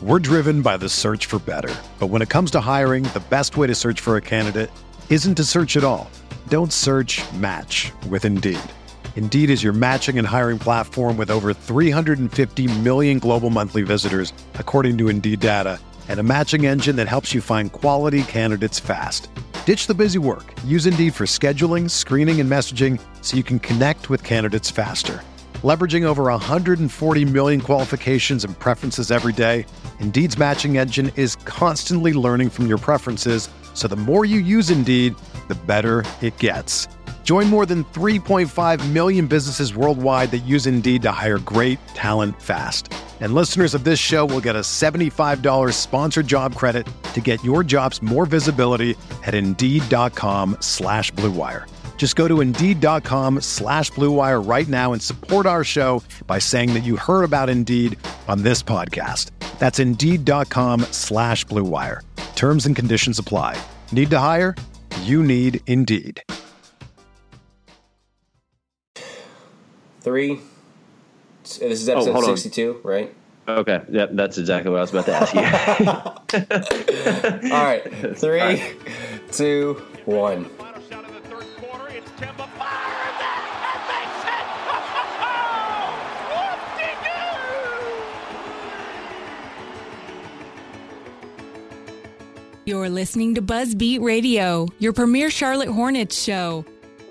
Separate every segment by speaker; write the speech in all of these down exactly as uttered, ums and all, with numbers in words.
Speaker 1: We're driven by the search for better. But when it comes to hiring, the best way to search for a candidate isn't to search at all. Don't search, match with Indeed. Indeed is your matching and hiring platform with over three hundred fifty million global monthly visitors, according to Indeed data, and a matching engine that helps you find quality candidates fast. Ditch the busy work. Use Indeed for scheduling, screening, and messaging so you can connect with candidates faster. Leveraging over one hundred forty million qualifications and preferences every day, Indeed's matching engine is constantly learning from your preferences, so the more you use Indeed, the better it gets. Join more than three point five million businesses worldwide that use Indeed to hire great talent fast. And listeners of this show will get a seventy-five dollars sponsored job credit to get your jobs more visibility at Indeed.com slash Blue Wire. Just go to Indeed.com slash Blue Wire right now and support our show by saying that you heard about Indeed on this podcast. That's Indeed.com slash Blue Wire. Terms and conditions apply. Need to hire? You need Indeed.
Speaker 2: Three. This is episode oh, sixty-two, on. Right?
Speaker 3: Okay. Yep, that's exactly what I was about to ask
Speaker 2: you. All right. Three, All right. two, one.
Speaker 4: You're listening to Buzzbeat Radio, your premier Charlotte Hornets show.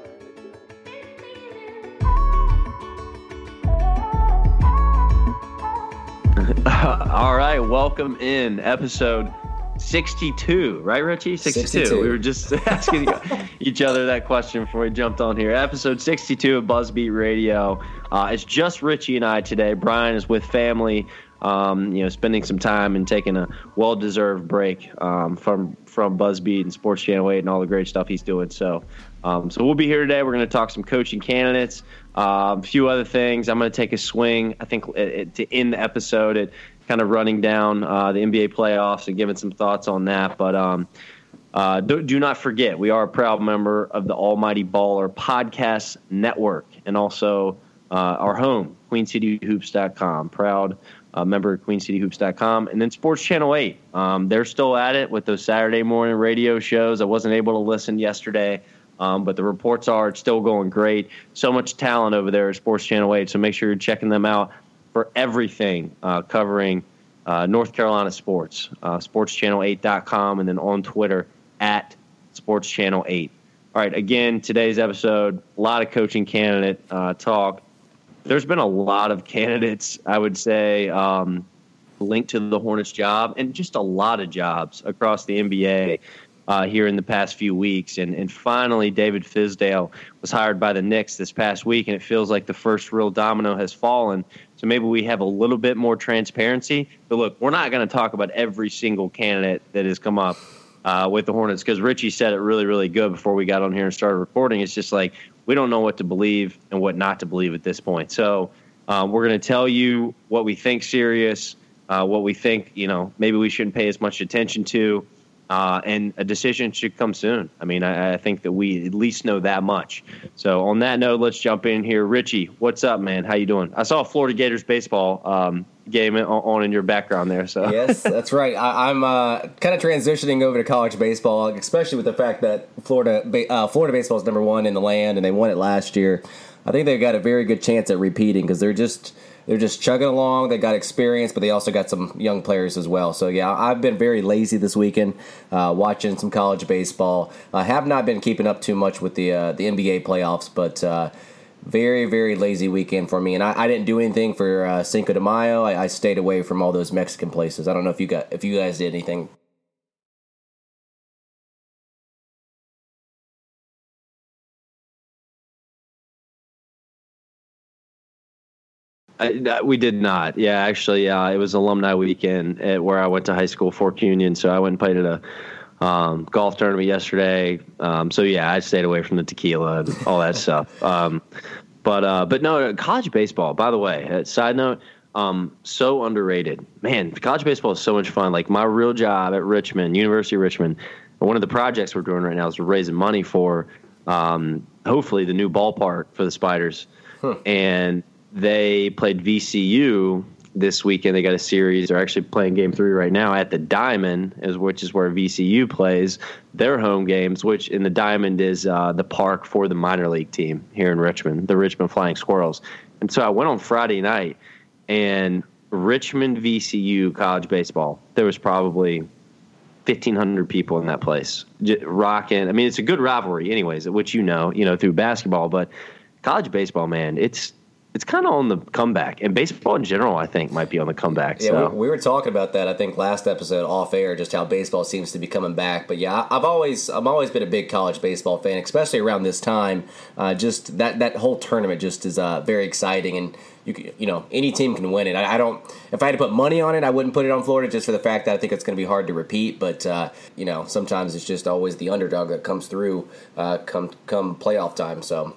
Speaker 3: All right, welcome in episode sixty-two, right, Richie? sixty-two. sixty-two. We were just asking each other that question before we jumped on here. Episode sixty-two of Buzzbeat Radio. Uh, it's just Richie and I today. Brian is with family, um, you know, spending some time and taking a well-deserved break um, from from Buzzbeat and Sports Channel eight and all the great stuff he's doing. So, um, so we'll be here today. We're going to talk some coaching candidates. Uh, a few other things. I'm going to take a swing, I think, it, it, to end the episode at kind of running down uh, the N B A playoffs and giving some thoughts on that. But um, uh, do, do not forget, we are a proud member of the Almighty Baller Podcast Network and also uh, our home, Queen City Hoops dot com. Proud uh, member of Queen City Hoops dot com. And then Sports Channel eight. Um, they're still at it with those Saturday morning radio shows. I wasn't able to listen yesterday. Um, but the reports are it's still going great. So much talent over there at Sports Channel eight, so make sure you're checking them out for everything uh, covering uh, North Carolina sports. Uh, sports channel eight dot com, and then on Twitter at Sports Channel eight. All right, again, today's episode, a lot of coaching candidate uh, talk. There's been a lot of candidates, I would say, um, linked to the Hornets job, and just a lot of jobs across the N B A. Uh, here in the past few weeks. And, and finally, David Fizdale was hired by the Knicks this past week, and it feels like the first real domino has fallen. So maybe we have a little bit more transparency. But look, we're not going to talk about every single candidate that has come up uh, with the Hornets, because Richie said it really, really good before we got on here and started recording. It's just like we don't know what to believe and what not to believe at this point. So um, we're going to tell you what we think serious, uh, what we think, you know, maybe we shouldn't pay as much attention to. Uh, and a decision should come soon. I mean, I, I think that we at least know that much. So on that note, let's jump in here. Richie, what's up, man? How you doing? I saw a Florida Gators baseball um, game on, on in your background there. So
Speaker 2: yes, that's right. I, I'm uh, kind of transitioning over to college baseball, especially with the fact that Florida uh, Florida baseball is number one in the land, and they won it last year. I think they've got a very good chance at repeating because they're just – They're just chugging along. They got experience, but they also got some young players as well. So, yeah, I've been very lazy this weekend uh, watching some college baseball. I have not been keeping up too much with the uh, the N B A playoffs, but uh, very, very lazy weekend for me. And I, I didn't do anything for uh, Cinco de Mayo. I, I stayed away from all those Mexican places. I don't know if you got if you guys did anything.
Speaker 3: I, we did not. Yeah, actually, uh, it was alumni weekend at where I went to high school, Fork Union. So I went and played at a um, golf tournament yesterday. Um, so yeah, I stayed away from the tequila and all that stuff. Um, but uh, but no, college baseball. By the way, uh, side note, um, so underrated. Man, college baseball is so much fun. Like my real job at Richmond, University of Richmond, one of the projects we're doing right now is we're raising money for um, hopefully the new ballpark for the Spiders, huh. and they played V C U this weekend. They got a series. They're actually playing game three right now at the Diamond, is which is where V C U plays their home games, which in the Diamond is uh, the park for the minor league team here in Richmond, the Richmond Flying Squirrels. And so I went on Friday night, and Richmond V C U college baseball, there was probably fifteen hundred people in that place rocking. I mean, it's a good rivalry anyways, which you know, you know, through basketball, but college baseball, man, it's it's kind of on the comeback. And baseball in general, I think, might be on the comeback.
Speaker 2: Yeah,
Speaker 3: so.
Speaker 2: we, we were talking about that, I think, last episode off air, just how baseball seems to be coming back. But yeah, I've always I've always been a big college baseball fan, especially around this time. Uh, just that, that whole tournament just is uh, very exciting, and you you know any team can win it. I, I don't if I had to put money on it, I wouldn't put it on Florida just for the fact that I think it's going to be hard to repeat. But uh, you know sometimes it's just always the underdog that comes through uh, come come playoff time. So.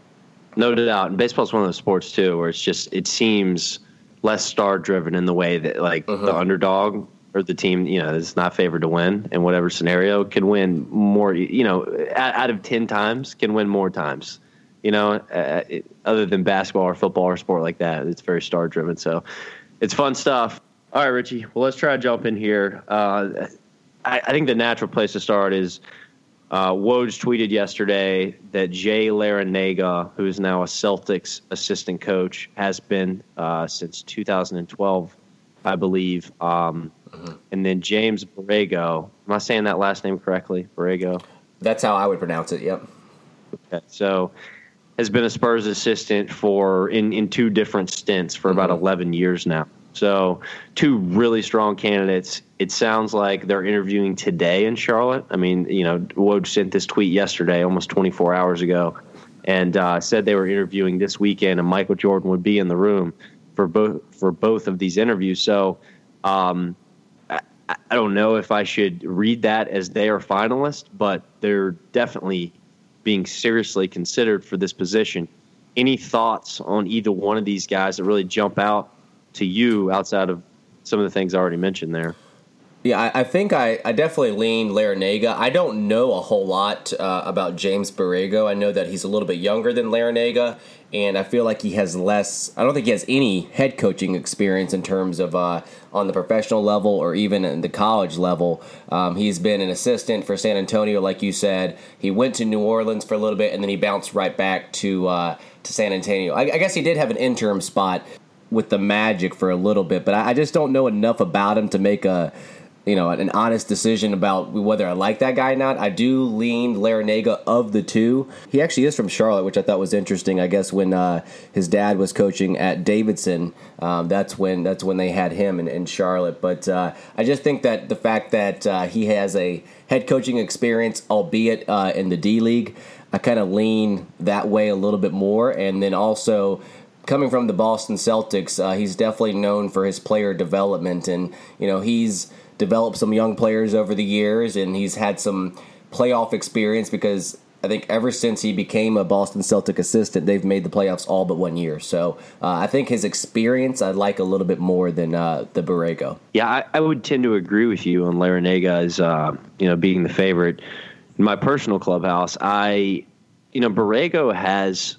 Speaker 3: No doubt. And baseball is one of those sports, too, where it's just, it seems less star-driven in the way that, like, uh-huh. the underdog or the team, you know, is not favored to win in whatever scenario can win more, you know, out of ten times can win more times, you know, uh, it, other than basketball or football or sport like that. It's very star-driven. So it's fun stuff. All right, Richie, well, let's try to jump in here. Uh, I, I think the natural place to start is Uh, Woj tweeted yesterday that Jay Larranaga, who is now a Celtics assistant coach, has been uh, since two thousand twelve, I believe. Um, mm-hmm. And then James Borrego. Am I saying that last name correctly? Borrego?
Speaker 2: That's how I would pronounce it, yep.
Speaker 3: Okay, so has been a Spurs assistant for in, in two different stints for mm-hmm. about eleven years now. So two really strong candidates. It sounds like they're interviewing today in Charlotte. I mean, you know, Woj sent this tweet yesterday, almost twenty-four hours ago, and uh, said they were interviewing this weekend, and Michael Jordan would be in the room for both for both of these interviews. So um, I, I don't know if I should read that as they are finalists, but they're definitely being seriously considered for this position. Any thoughts on either one of these guys that really jump out to you outside of some of the things I already mentioned there?
Speaker 2: Yeah, I, I think I, I definitely lean Larranaga. I don't know a whole lot uh, about James Borrego. I know that he's a little bit younger than Larranaga, and I feel like he has less – I don't think he has any head coaching experience in terms of uh, on the professional level or even in the college level. Um, he's been an assistant for San Antonio, like you said. He went to New Orleans for a little bit, and then he bounced right back to, uh, to San Antonio. I, I guess he did have an interim spot with the Magic for a little bit, but I, I just don't know enough about him to make a – you know, an honest decision about whether I like that guy or not. I do lean Larranaga of the two. He actually is from Charlotte, which I thought was interesting. I guess when uh, his dad was coaching at Davidson, um, that's when that's when they had him in, in Charlotte. But uh, I just think that the fact that uh, he has a head coaching experience, albeit uh, in the D League, I kind of lean that way a little bit more. And then also, coming from the Boston Celtics, uh, he's definitely known for his player development, and you know he's developed some young players over the years, and he's had some playoff experience because I think ever since he became a Boston Celtic assistant, they've made the playoffs all but one year. So uh, I think his experience I like a little bit more than uh, the Borrego.
Speaker 3: Yeah, I, I would tend to agree with you on Larranaga as uh, you know being the favorite. In my personal clubhouse, I you know Borrego has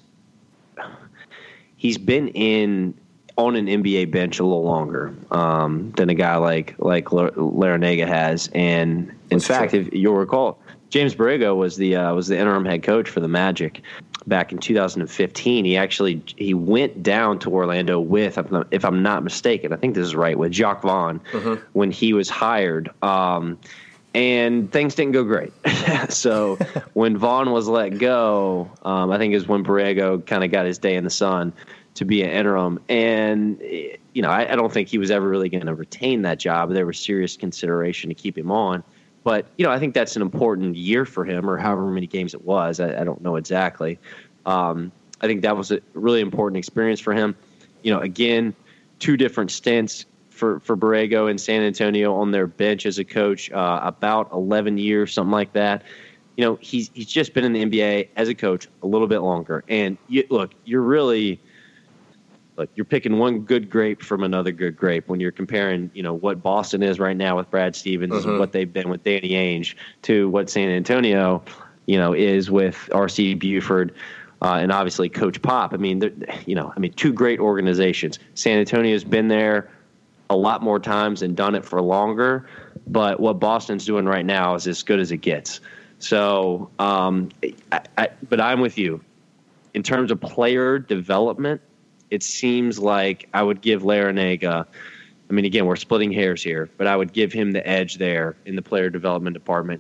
Speaker 3: he's been in. on an N B A bench a little longer um, than a guy like like Larranaga has, and in That's fact, true. If you'll recall, James Borrego was the uh, was the interim head coach for the Magic back in two thousand fifteen. He actually he went down to Orlando with, if I'm not mistaken, I think this is right, with Jacques Vaughn uh-huh. when he was hired, um, and things didn't go great. So when Vaughn was let go, um, I think it was when Borrego kind of got his day in the sun to be an interim. And, you know, I, I don't think he was ever really going to retain that job. There was serious consideration to keep him on. But, you know, I think that's an important year for him, or however many games it was. I, I don't know exactly. Um, I think that was a really important experience for him. You know, again, two different stints for, for Borrego in San Antonio on their bench as a coach, uh, about eleven years, something like that. You know, he's, he's just been in the N B A as a coach a little bit longer. And, you, look, you're really – Look, you're picking one good grape from another good grape when you're comparing, you know, what Boston is right now with Brad Stevens, uh-huh. what they've been with Danny Ainge, to what San Antonio, you know, is with R C Buford. uh, and obviously Coach Pop. I mean, you know, I mean, two great organizations. San Antonio's been there a lot more times and done it for longer, but what Boston's doing right now is as good as it gets. So, um, I, I, but I'm with you. In terms of player development, it seems like I would give Larrañaga, I mean, again, we're splitting hairs here, but I would give him the edge there in the player development department.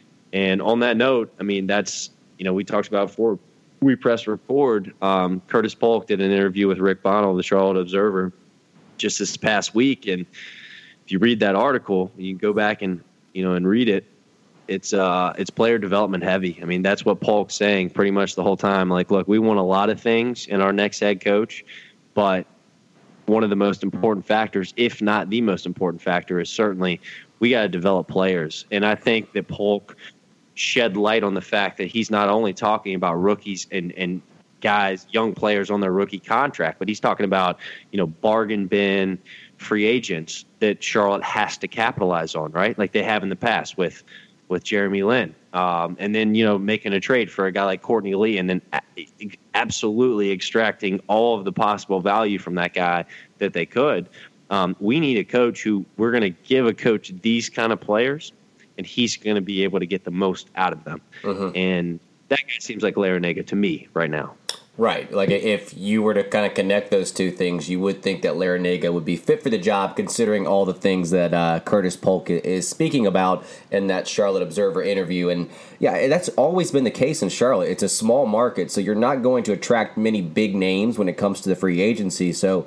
Speaker 3: And on that note, I mean, that's, you know, we talked about before we pressed record. Um, Curtis Polk did an interview with Rick Bonnell, the Charlotte Observer, just this past week. And if you read that article, you can go back and, you know, and read it. It's uh, it's player development heavy. I mean, that's what Polk's saying pretty much the whole time. Like, look, we want a lot of things in our next head coach, but one of the most important factors, if not the most important factor, is certainly we got to develop players. And I think that Polk shed light on the fact that he's not only talking about rookies and, and guys, young players on their rookie contract, but he's talking about, you know, bargain bin free agents that Charlotte has to capitalize on, right? Like they have in the past with with Jeremy Lin. Um, and then, you know, making a trade for a guy like Courtney Lee and then a- absolutely extracting all of the possible value from that guy that they could. Um, we need a coach who we're going to give a coach these kind of players, and he's going to be able to get the most out of them. Mm-hmm. And that guy seems like Larrañaga to me right now.
Speaker 2: Right. Like if you were to kind of connect those two things, you would think that Larrañaga would be fit for the job considering all the things that uh, Curtis Polk is speaking about in that Charlotte Observer interview. And yeah, that's always been the case in Charlotte. It's a small market, so you're not going to attract many big names when it comes to the free agency. So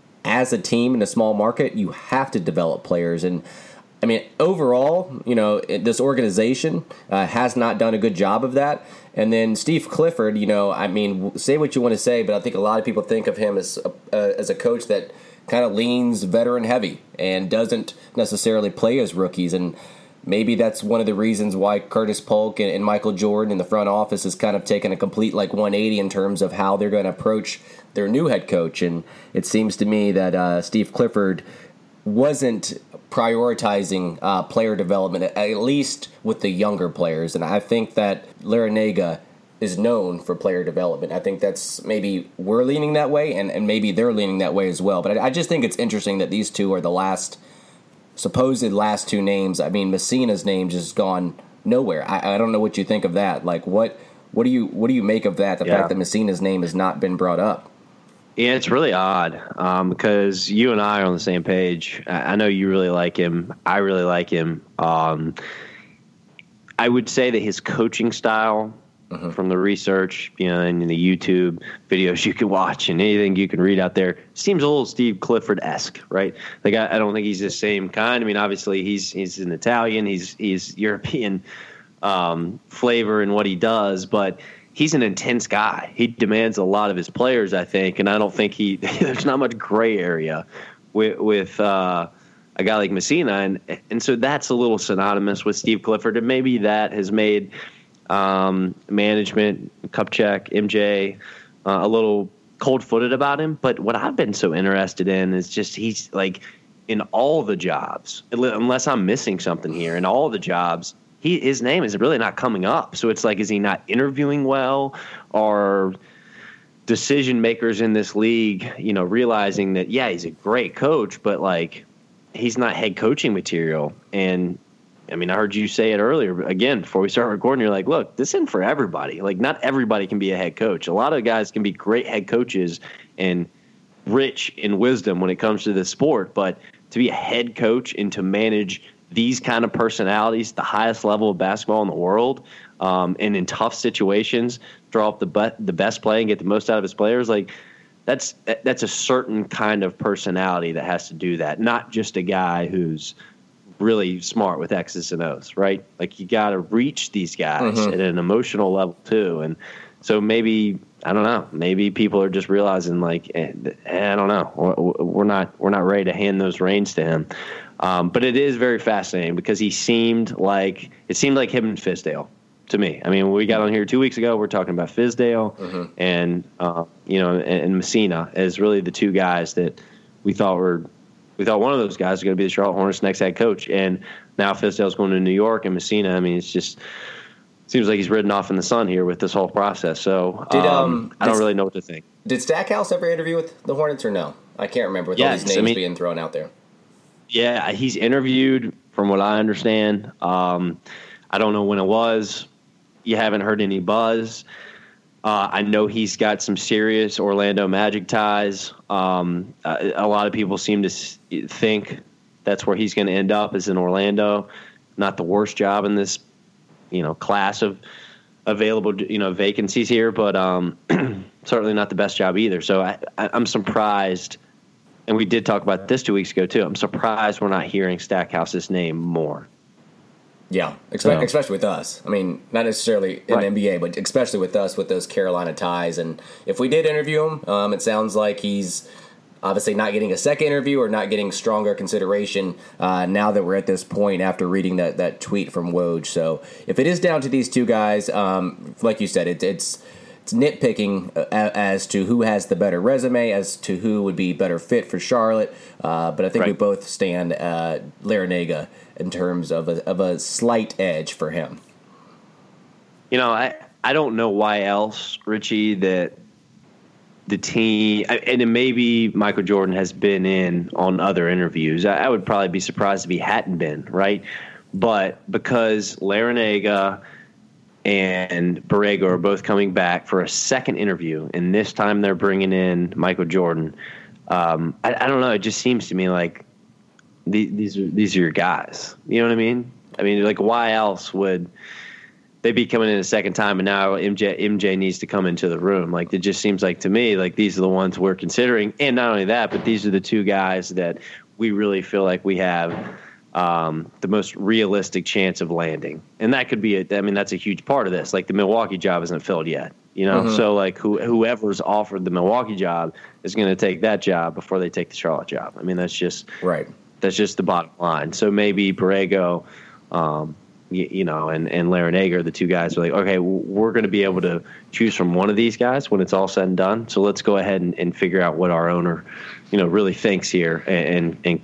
Speaker 2: as a team in a small market, you have to develop players. And I mean, overall, you know, this organization uh, has not done a good job of that. And then Steve Clifford, you know, I mean, say what you want to say, but I think a lot of people think of him as a, uh, as a coach that kind of leans veteran heavy and doesn't necessarily play as rookies. And maybe that's one of the reasons why Curtis Polk and, and Michael Jordan in the front office has kind of taken a complete like one eighty in terms of how they're going to approach their new head coach. And it seems to me that uh, Steve Clifford wasn't prioritizing uh, player development, at least with the younger players. And I think that Larrañaga is known for player development. I think that's maybe we're leaning that way, and, and maybe they're leaning that way as well. But I, I just think it's interesting that these two are the last, supposed last two names. I mean, Messina's name just gone nowhere. I, I don't know what you think of that. Like, what what do you what do you make of that, the yeah. fact that Messina's name has not been brought up?
Speaker 3: Yeah, it's really odd um, because you and I are on the same page. I know you really like him. I really like him. Um, I would say that his coaching style, mm-hmm. from the research, you know, and the YouTube videos you can watch and anything you can read out there, seems a little Steve Clifford-esque, right? Like I, I don't think he's the same kind. I mean, obviously he's he's an Italian, he's he's European um, flavor in what he does, but he's an intense guy. He demands a lot of his players, I think, and I don't think he. There's not much gray area with with uh, a guy like Messina, and and so that's a little synonymous with Steve Clifford, and maybe that has made um, management, Kupchak, M J, uh, a little cold-footed about him. But what I've been so interested in is just he's like in all the jobs, unless I'm missing something here, in all the jobs. He, his name is really not coming up. So it's like, is he not interviewing well? Or decision makers in this league, you know, realizing that, yeah, he's a great coach, but like he's not head coaching material. And I mean, I heard you say it earlier, again, before we start recording, you're like, look, this isn't for everybody. Like not everybody can be a head coach. A lot of guys can be great head coaches and rich in wisdom when it comes to this sport. But to be a head coach and to manage these kind of personalities, the highest level of basketball in the world, um, and in tough situations, draw up the be- the best play and get the most out of his players. Like that's that's a certain kind of personality that has to do that, not just a guy who's really smart with X's and O's, right? Like you got to reach these guys mm-hmm. at an emotional level too, and so maybe I don't know, maybe people are just realizing like eh, I don't know, we're not we're not ready to hand those reins to him. Um, but it is very fascinating because he seemed like it seemed like him and Fizdale to me. I mean, when we got on here two weeks ago, we're talking about Fizdale mm-hmm. and uh, you know, and, and Messina as really the two guys that we thought were we thought one of those guys was going to be the Charlotte Hornets' next head coach. And now Fizdale's going to New York, and Messina. I mean, it's just seems like he's ridden off in the sun here with this whole process. So
Speaker 2: did, um,
Speaker 3: um, I don't
Speaker 2: did,
Speaker 3: really know what to think.
Speaker 2: Did Stackhouse ever interview with the Hornets or no? I can't remember with
Speaker 3: yes,
Speaker 2: all these names
Speaker 3: I mean,
Speaker 2: being thrown out there.
Speaker 3: Yeah, he's interviewed from what I understand. Um, I don't know when it was. You haven't heard any buzz. Uh, I know he's got some serious Orlando Magic ties. Um, a, a lot of people seem to s- think that's where he's going to end up, is in Orlando. Not the worst job in this, you know, class of available, you know, vacancies here, but um, certainly not the best job either. So I, I, I'm surprised, and we did talk about this two weeks ago too. I'm surprised we're not hearing Stackhouse's name more.
Speaker 2: Yeah, especially, especially with us. I mean, not necessarily in
Speaker 3: Right.
Speaker 2: the N B A, but especially with us with those Carolina ties. And if we did interview him, um, it sounds like he's obviously not getting a second interview or not getting stronger consideration uh, now that we're at this point after reading that, that tweet from Woj. So if it is down to these two guys, um, like you said, it, it's it's nitpicking as to who has the better resume, as to who would be better fit for Charlotte. Uh, but I think
Speaker 3: right.
Speaker 2: we both stand uh, Larrañaga in terms of a, of a slight edge for him.
Speaker 3: You know, I, I don't know why else, Richie, that the team, and maybe Michael Jordan has been in on other interviews. I, I would probably be surprised if he hadn't been, right? But because Larrañaga and Borrego are both coming back for a second interview, and this time they're bringing in Michael Jordan, um, I, I don't know. It just seems to me like the, these are these are your guys. You know what I mean? I mean, like, why else would they be coming in a second time, and now M J M J needs to come into the room? Like, it just seems like to me like these are the ones we're considering, and not only that, but these are the two guys that we really feel like we have um, the most realistic chance of landing, and that could be a, I mean, that's a huge part of this. Like, the Milwaukee job isn't filled yet, you know, mm-hmm. so like who, whoever's offered the Milwaukee job is going to take that job before they take the Charlotte job. I mean, that's just
Speaker 2: right.
Speaker 3: That's just the bottom line. So maybe Borrego, um, you, you know, and, and Larrañaga are the two guys who are like, okay, we're going to be able to choose from one of these guys when it's all said and done. So let's go ahead and, and figure out what our owner, you know, really thinks here and, and, and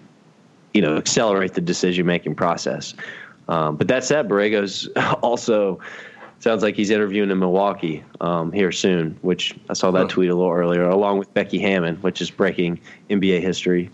Speaker 3: you know, accelerate the decision-making process. Um, but that said, Borrego's also sounds like he's interviewing in Milwaukee um, here soon, which I saw that huh. tweet a little earlier, along with Becky Hammon, which is breaking N B A history.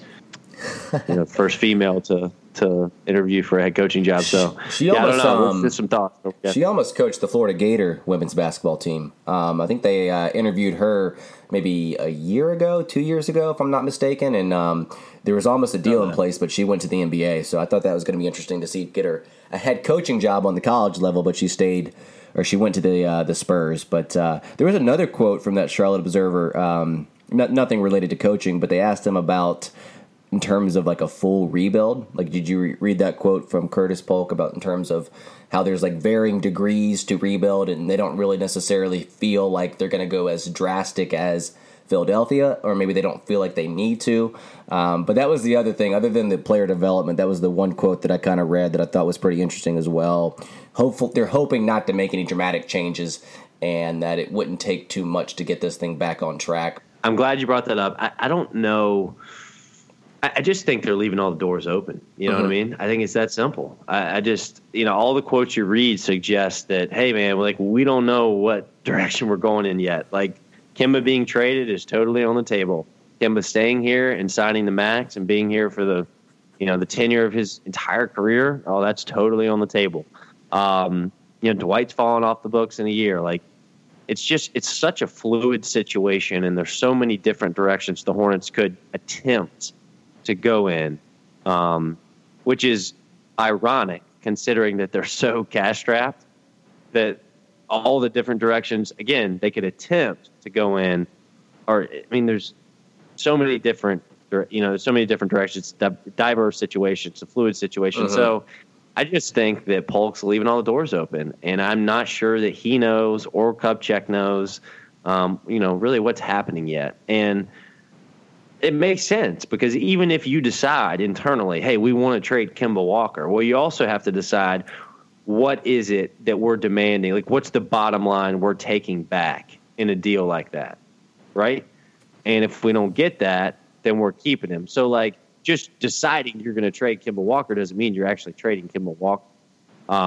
Speaker 3: You know, first female to to interview for a head coaching job. So
Speaker 2: she
Speaker 3: yeah,
Speaker 2: almost,
Speaker 3: I don't know.
Speaker 2: um,
Speaker 3: Just some thoughts. Okay.
Speaker 2: She almost coached the Florida Gator women's basketball team. Um, I think they uh, interviewed her maybe a year ago, two years ago, if I'm not mistaken. And um, there was almost a deal in place, but she went to the N B A. So I thought that was going to be interesting to see get her a head coaching job on the college level, but she stayed. Or she went to the uh, the Spurs. But uh, there was another quote from that Charlotte Observer, um, not, nothing related to coaching, but they asked him about in terms of like a full rebuild. Like, did you re- read that quote from Curtis Polk about in terms of how there's like varying degrees to rebuild, and they don't really necessarily feel like they're going to go as drastic as Philadelphia, or maybe they don't feel like they need to. Um, but that was the other thing, other than the player development. That was the one quote that I kind of read that I thought was pretty interesting as well. Hopeful, they're hoping not to make any dramatic changes, and that it wouldn't take too much to get this thing back on track.
Speaker 3: I'm glad you brought that up. I, I don't know. I, I just think they're leaving all the doors open. You know mm-hmm. what I mean? I think it's that simple. I, I just, you know, all the quotes you read suggest that, hey, man, like, we don't know what direction we're going in yet. Like, Kemba being traded is totally on the table. Kemba staying here and signing the max and being here for the, you know, the tenure of his entire career, oh, that's totally on the table. Um, you know, Dwight's falling off the books in a year. Like, it's just, it's such a fluid situation, and there's so many different directions the Hornets could attempt to go in, um, which is ironic considering that they're so cash-strapped that all the different directions, again, they could attempt to go in. Or, I mean, there's so many different, you know, so many different directions, diverse situations, a fluid situation. Mm-hmm. So I just think that Polk's leaving all the doors open, and I'm not sure that he knows or Kupchak knows, um, you know, really what's happening yet. And it makes sense, because even if you decide internally, hey, we want to trade Kemba Walker, well, you also have to decide, what is it that we're demanding? Like, what's the bottom line we're taking back in a deal like that, right? And if we don't get that, then we're keeping him. So, like, just deciding you're going to trade Kemba Walker doesn't mean you're actually trading Kemba Walker. Um,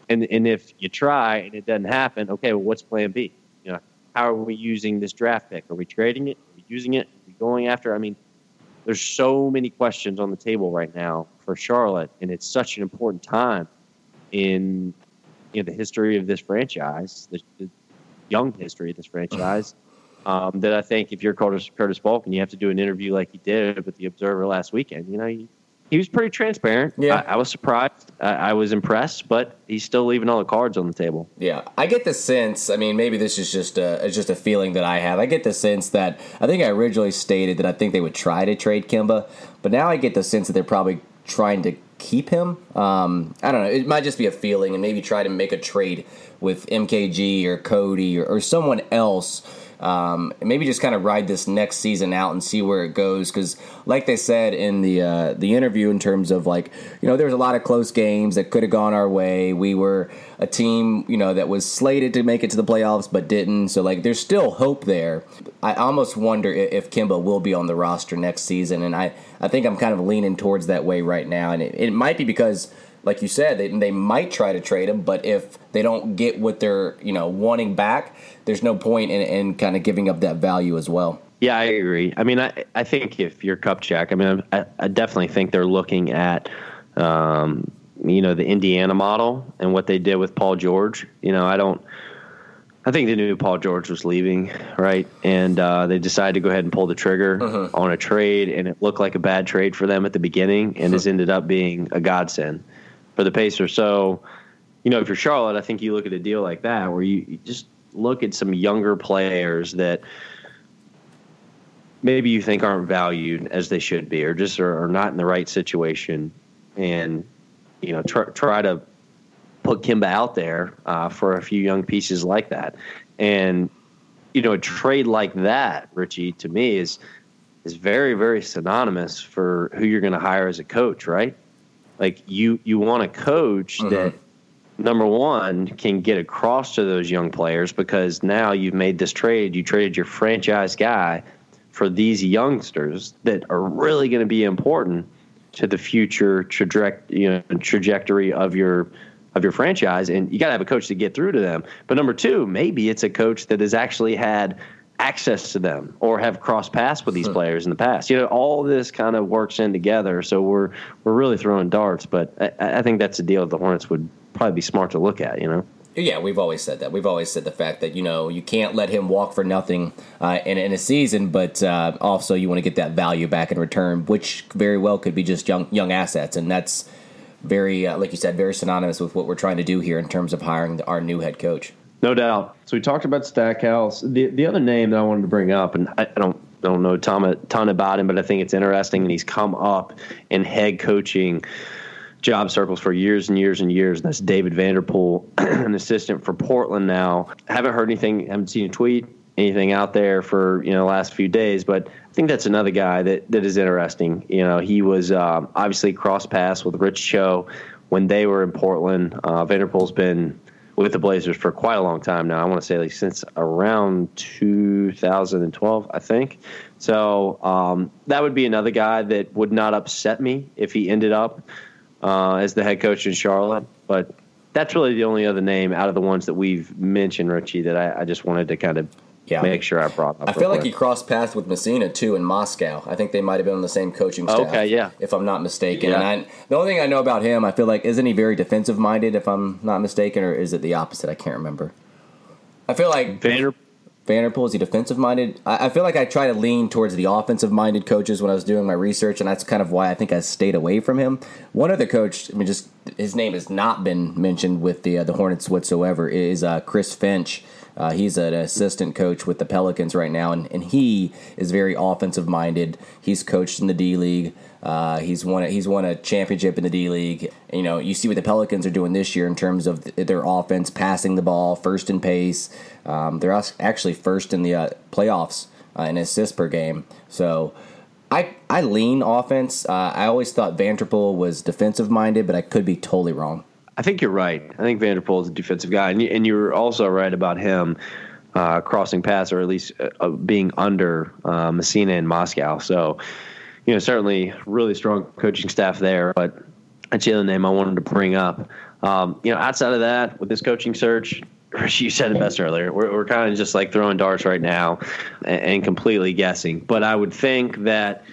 Speaker 3: And and if you try and it doesn't happen, okay, well, what's plan B? You know, how are we using this draft pick? Are we trading it? Are we using it? Are we going after? I mean, there's so many questions on the table right now for Charlotte, and it's such an important time in you know, the history of this franchise, the, the young history of this franchise, um, that I think if you're Curtis, Curtis Bulk and you have to do an interview like he did with the Observer last weekend, you know, you, he was pretty transparent.
Speaker 2: Yeah.
Speaker 3: I, I was surprised. I, I was impressed, but he's still leaving all the cards on the table.
Speaker 2: Yeah, I get the sense, I mean, maybe this is just a, it's just a feeling that I have. I get the sense that, I think I originally stated that I think they would try to trade Kemba, but now I get the sense that they're probably trying to keep him. Um, I don't know. It might just be a feeling, and maybe try to make a trade with M K G or Cody or, or someone else. Um, and maybe just kind of ride this next season out and see where it goes. Because, like they said in the uh, the interview, in terms of like, you know, there was a lot of close games that could have gone our way. We were a team, you know, that was slated to make it to the playoffs but didn't. So, like, there's still hope there. I almost wonder if, if Kemba will be on the roster next season. And I, I think I'm kind of leaning towards that way right now. And it, it might be because, like you said, they, they might try to trade him, but if they don't get what they're, you know, wanting back, there's no point in, in kind of giving up that value as well.
Speaker 3: Yeah, I agree. I mean, I, I think if you're Kupchak, I mean, I, I definitely think they're looking at, um, you know, the Indiana model and what they did with Paul George. You know, I don't, I think they knew Paul George was leaving, right? And uh, they decided to go ahead and pull the trigger uh-huh. on a trade, and it looked like a bad trade for them at the beginning, and uh-huh. has ended up being a godsend for the Pacers. So, you know, if you're Charlotte, I think you look at a deal like that where you, you just look at some younger players that maybe you think aren't valued as they should be, or just are, are not in the right situation, and, you know, try, try to put Kemba out there uh, for a few young pieces like that. And, you know, a trade like that, Richie, to me is is very, very synonymous for who you're going to hire as a coach, right? Like, you, you want a coach mm-hmm. that, number one, can get across to those young players, because now you've made this trade. You traded your franchise guy for these youngsters that are really going to be important to the future traje- you know, trajectory of your of your franchise. And you got to have a coach to get through to them. But number two, maybe it's a coach that has actually had access to them or have crossed paths with these hmm. players in the past. You know, all this kind of works in together. So we're we're really throwing darts. But I, I think that's a deal that the Hornets would probably be smart to look at, you know?
Speaker 2: Yeah, we've always said that. We've always said the fact that, you know, you can't let him walk for nothing uh, in, in a season, but uh, also you want to get that value back in return, which very well could be just young young assets. And that's very, uh, like you said, very synonymous with what we're trying to do here in terms of hiring our new head coach.
Speaker 3: No doubt. So we talked about Stackhouse. The the other name that I wanted to bring up, and I, I don't don't know a ton, a ton about him, but I think it's interesting, and he's come up in head coaching job circles for years and years and years. That's David Vanderpool, an assistant for Portland now. Haven't heard anything, haven't seen a tweet, anything out there for, you know, the last few days, but I think that's another guy that, that is interesting. You know, he was um, obviously cross paths with Rich Cho when they were in Portland. Uh, Vanderpool's been with the Blazers for quite a long time now. I want to say like since around two thousand twelve, I think. So um, that would be another guy that would not upset me if he ended up Uh, as the head coach in Charlotte. But that's really the only other name out of the ones that we've mentioned, Richie, that I, I just wanted to kind of yeah. make sure I brought up.
Speaker 2: I feel like he crossed paths with Messina, too, in Moscow. I think they might have been on the same coaching staff,
Speaker 3: okay, yeah.
Speaker 2: if I'm not mistaken.
Speaker 3: Yeah.
Speaker 2: And I, the only thing I know about him, I feel like, isn't he very defensive-minded, if I'm not mistaken, or is it the opposite? I can't remember. I feel like
Speaker 3: Vander-
Speaker 2: Vanderpool, is he defensive-minded? I, I feel like I try to lean towards the offensive-minded coaches when I was doing my research, and that's kind of why I think I stayed away from him. One other coach, I mean, just his name has not been mentioned with the uh, the Hornets whatsoever, is uh, Chris Finch. Uh, he's an assistant coach with the Pelicans right now, and, and he is very offensive-minded. He's coached in the D-League. Uh, he's won a, he's won a championship in the D-League. And, you know, you see what the Pelicans are doing this year in terms of th- their offense, passing the ball, first in pace. Um, they're actually first in the uh, playoffs uh, in assists per game. So I I lean offense. Uh, I always thought Vanderpool was defensive-minded, but I could be totally wrong.
Speaker 3: I think you're right. I think Vanderpool is a defensive guy, and, you, and you're also right about him uh, crossing paths, or at least uh, being under uh, Messina in Moscow. So, you know, certainly really strong coaching staff there. But that's the other name I wanted to bring up. Um, you know, outside of that, with this coaching search, you said it best earlier, we're, we're kind of just like throwing darts right now and, and completely guessing. But I would think that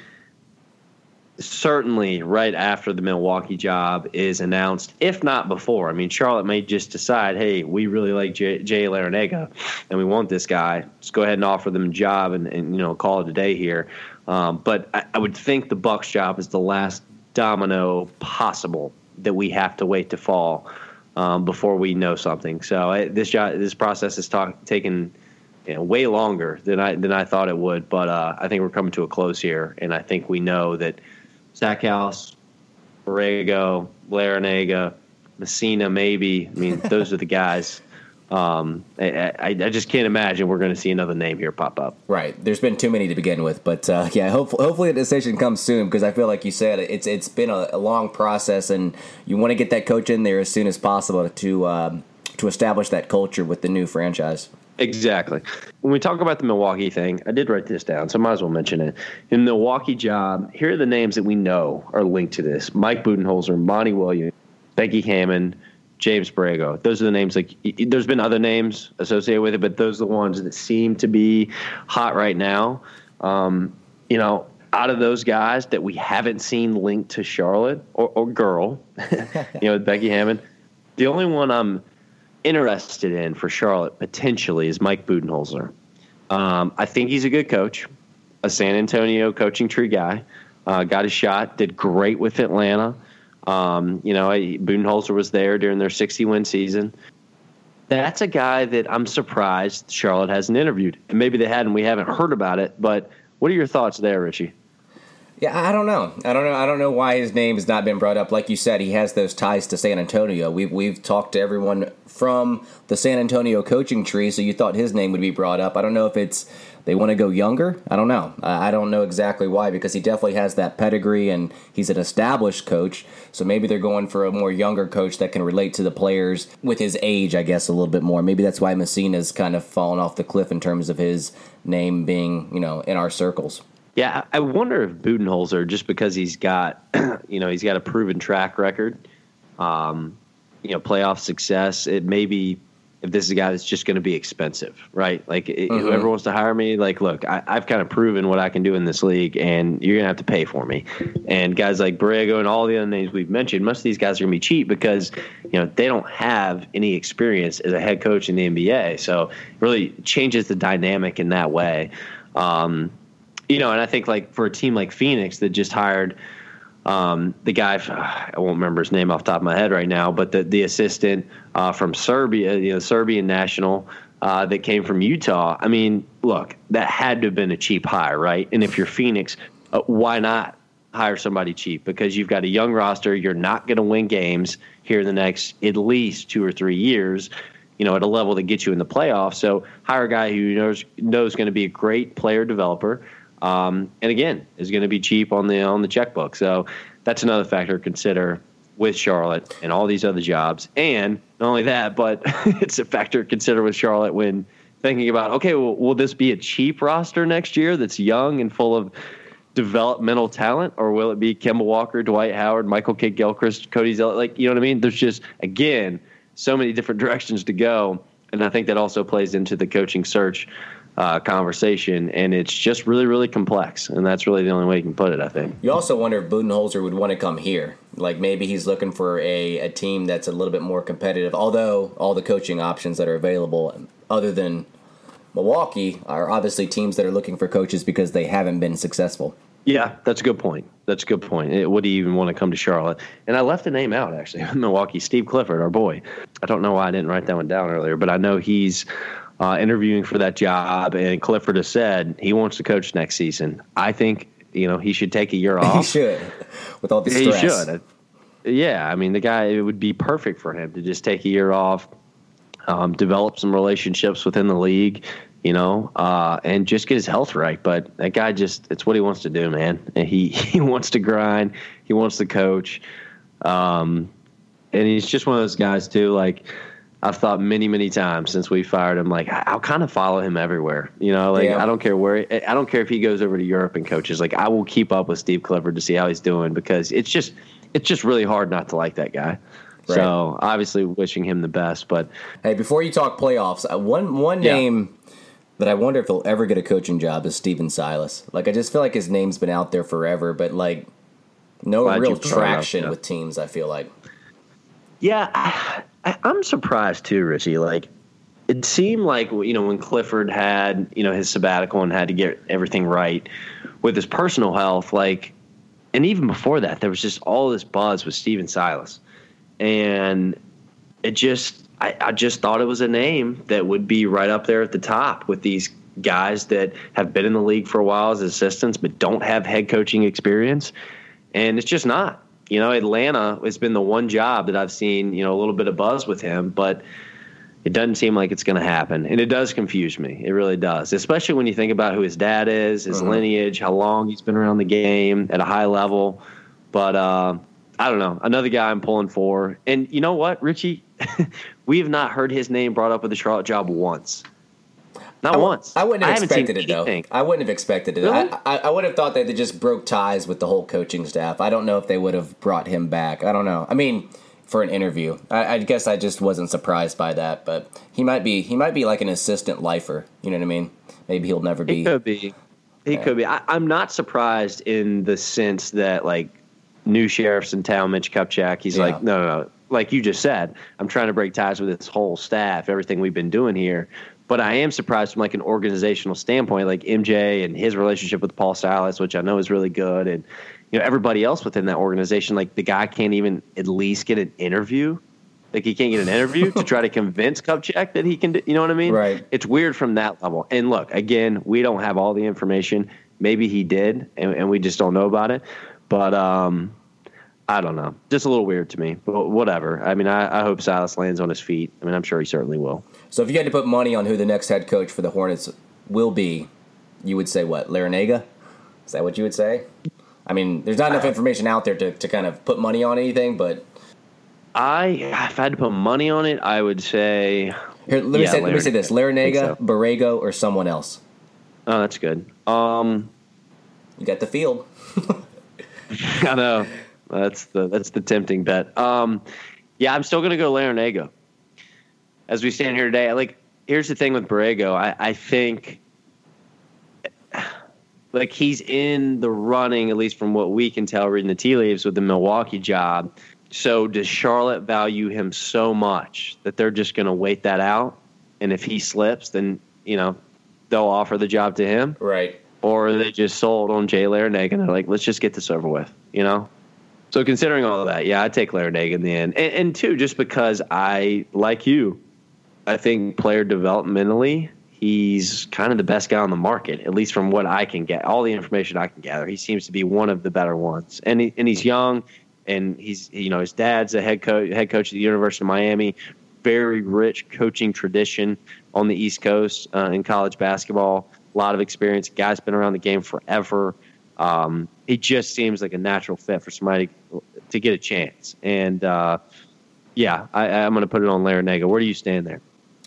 Speaker 3: certainly right after the Milwaukee job is announced, if not before. I mean, Charlotte may just decide, hey, we really like Jay, Jay Larranaga and we want this guy. Let's go ahead and offer them a job and, and you know, call it a day here. Um, but I, I would think the Bucks job is the last domino possible that we have to wait to fall um, before we know something. So I, this job, this process has talk, taken you know, way longer than I than I thought it would. But uh, I think we're coming to a close here, and I think we know that Stackhouse, Borrego, Larranaga, Messina, maybe. I mean, those are the guys. Um, I, I, I just can't imagine we're going to see another name here pop up.
Speaker 2: Right. There's been too many to begin with, but uh, yeah, hopefully, hopefully a decision comes soon because I feel like you said it's it's been a, a long process, and you want to get that coach in there as soon as possible to um, to establish that culture with the new franchise.
Speaker 3: Exactly. When we talk about the Milwaukee thing, I did write this down, so I might as well mention it. In the Milwaukee job, here are the names that we know are linked to this: Mike Budenholzer, Monty Williams, Becky Hammond, James Borrego. Those are the names. Like, there's been other names associated with it, but those are the ones that seem to be hot right now. Um, you know, out of those guys that we haven't seen linked to Charlotte or, or girl, you know, Becky Hammond, the only one I'm interested in for Charlotte potentially is Mike Budenholzer. Um, I think he's a good coach, a San Antonio coaching tree guy. Uh, got his shot, did great with Atlanta. Um, you know, Budenholzer was there during their sixty-win season. That's a guy that I'm surprised Charlotte hasn't interviewed. And maybe they hadn't. We haven't heard about it. But what are your thoughts there, Richie?
Speaker 2: Yeah, I don't know. I don't know. I don't know why his name has not been brought up. Like you said, he has those ties to San Antonio. We've we've talked to everyone from the San Antonio coaching tree, so you thought his name would be brought up. I don't know if it's they want to go younger. I don't know. I don't know exactly why, because he definitely has that pedigree and he's an established coach. So maybe they're going for a more younger coach that can relate to the players with his age, I guess, a little bit more. Maybe that's why Messina's kind of fallen off the cliff in terms of his name being, you know, in our circles.
Speaker 3: Yeah, I wonder if Budenholzer, just because he's got, you know, he's got a proven track record, um, you know, playoff success, it may be if this is a guy that's just going to be expensive, right? Like, mm-hmm. whoever wants to hire me, like, look, I, I've kind of proven what I can do in this league, and you're going to have to pay for me. And guys like Borrego and all the other names we've mentioned, most of these guys are going to be cheap because, you know, they don't have any experience as a head coach in the N B A. So it really changes the dynamic in that way. Um, you know, and I think, like, for a team like Phoenix that just hired um, the guy, I won't remember his name off the top of my head right now, but the, the assistant uh, from Serbia, you know, Serbian national uh, that came from Utah. I mean, look, that had to have been a cheap hire, right? And if you're Phoenix, uh, why not hire somebody cheap? Because you've got a young roster. You're not going to win games here in the next at least two or three years, you know, at a level that gets you in the playoffs. So hire a guy who knows knows going to be a great player developer. Um, and again, is going to be cheap on the on the checkbook. So that's another factor to consider with Charlotte and all these other jobs. And not only that, but it's a factor to consider with Charlotte when thinking about, okay, well, will this be a cheap roster next year that's young and full of developmental talent, or will it be Kemba Walker, Dwight Howard, Michael Kidd-Gilchrist, Cody Zeller? Like, you know what I mean? There's just, again, so many different directions to go. And I think that also plays into the coaching search Uh, conversation, and it's just really, really complex, and that's really the only way you can put it, I think.
Speaker 2: You also wonder if Budenholzer would want to come here. Like, maybe he's looking for a, a team that's a little bit more competitive, although all the coaching options that are available other than Milwaukee are obviously teams that are looking for coaches because they haven't been successful.
Speaker 3: Yeah, that's a good point. That's a good point. It, would he even want to come to Charlotte? And I left a name out, actually, Milwaukee. Steve Clifford, our boy. I don't know why I didn't write that one down earlier, but I know he's Uh, interviewing for that job, and Clifford has said he wants to coach next season. I think, you know, he should take a year off.
Speaker 2: He should, with all the stress.
Speaker 3: He should. Yeah, I mean, the guy, it would be perfect for him to just take a year off, um, develop some relationships within the league, you know, uh, and just get his health right. But that guy just, it's what he wants to do, man. And he, he wants to grind. He wants to coach. Um, and he's just one of those guys, too, like, I've thought many, many times since we fired him, like, I'll kind of follow him everywhere. You know, like, yeah. I don't care where, I don't care if he goes over to Europe and coaches. Like, I will keep up with Steve Clifford to see how he's doing, because it's just, it's just really hard not to like that guy. Right. So obviously wishing him the best. But
Speaker 2: hey, before you talk playoffs, uh, one one yeah. name that I wonder if he'll ever get a coaching job is Stephen Silas. Like, I just feel like his name's been out there forever, but like no Glad real traction up, with teams, I feel like.
Speaker 3: Yeah, I, I, I'm surprised too, Richie. Like, it seemed like, you know, when Clifford had, you know, his sabbatical and had to get everything right with his personal health, like, and even before that, there was just all this buzz with Stephen Silas. And it just, I, I just thought it was a name that would be right up there at the top with these guys that have been in the league for a while as assistants but don't have head coaching experience. And it's just not. You know, Atlanta has been the one job that I've seen, you know, a little bit of buzz with him, but it doesn't seem like it's going to happen. And it does confuse me. It really does, especially when you think about who his dad is, his uh-huh. lineage, how long he's been around the game at a high level. But uh, I don't know. Another guy I'm pulling for. And you know what, Richie? We have not heard his name brought up with the Charlotte job once. Not
Speaker 2: I w-
Speaker 3: once.
Speaker 2: I wouldn't have
Speaker 3: I
Speaker 2: expected it,
Speaker 3: anything.
Speaker 2: though. I wouldn't have expected it.
Speaker 3: Really?
Speaker 2: I, I, I would have thought that they just broke ties with the whole coaching staff. I don't know if they would have brought him back. I don't know. I mean, for an interview. I, I guess I just wasn't surprised by that, but he might be he might be like an assistant lifer. You know what I mean? Maybe he'll never be.
Speaker 3: He could be. He yeah. could be. I, I'm not surprised in the sense that, like, new sheriff's in town, Mitch Kupchak, he's yeah. like, no, no, no. Like you just said, I'm trying to break ties with this whole staff, everything we've been doing here. But I am surprised from like an organizational standpoint, like M J and his relationship with Paul Silas, which I know is really good. And, you know, everybody else within that organization, like the guy can't even at least get an interview. Like he can't get an interview to try to convince Kupchak that he can do, you know what I mean?
Speaker 2: Right.
Speaker 3: It's weird from that level. And look, again, we don't have all the information. Maybe he did, and, and we just don't know about it. But um, I don't know. Just a little weird to me, but whatever. I mean, I, I hope Silas lands on his feet. I mean, I'm sure he certainly will.
Speaker 2: So if you had to put money on who the next head coach for the Hornets will be, you would say what, Larrañaga? Is that what you would say? I mean, there's not enough information out there to, to kind of put money on anything, but
Speaker 3: I, if I had to put money on it, I would say.
Speaker 2: Here, let me yeah, say, let me say this: Larrañaga, so. Borrego, or someone else.
Speaker 3: Oh, that's good. Um,
Speaker 2: you got the field.
Speaker 3: I know that's the that's the tempting bet. Um, yeah, I'm still going to go Larrañaga. As we stand here today, like, here's the thing with Borrego. I, I think, like, he's in the running, at least from what we can tell reading the tea leaves, with the Milwaukee job. So does Charlotte value him so much that they're just going to wait that out? And if he slips, then, you know, they'll offer the job to him?
Speaker 2: Right.
Speaker 3: Or they just sold on Jay Larrañaga and they're like, let's just get this over with, you know? So considering all of that, yeah, I'd take Larrañaga in the end. And, and two, just because I, like you, I think player developmentally, he's kind of the best guy on the market, at least from what I can get. All the information I can gather, he seems to be one of the better ones. And he, and he's young, and he's, you know, his dad's a head coach, head coach at the University of Miami. Very rich coaching tradition on the East Coast uh, in college basketball. A lot of experience. Guy's been around the game forever. Um, he just seems like a natural fit for somebody to, to get a chance. And uh, yeah, I, I'm going to put it on Larrañaga. Where do you stand there?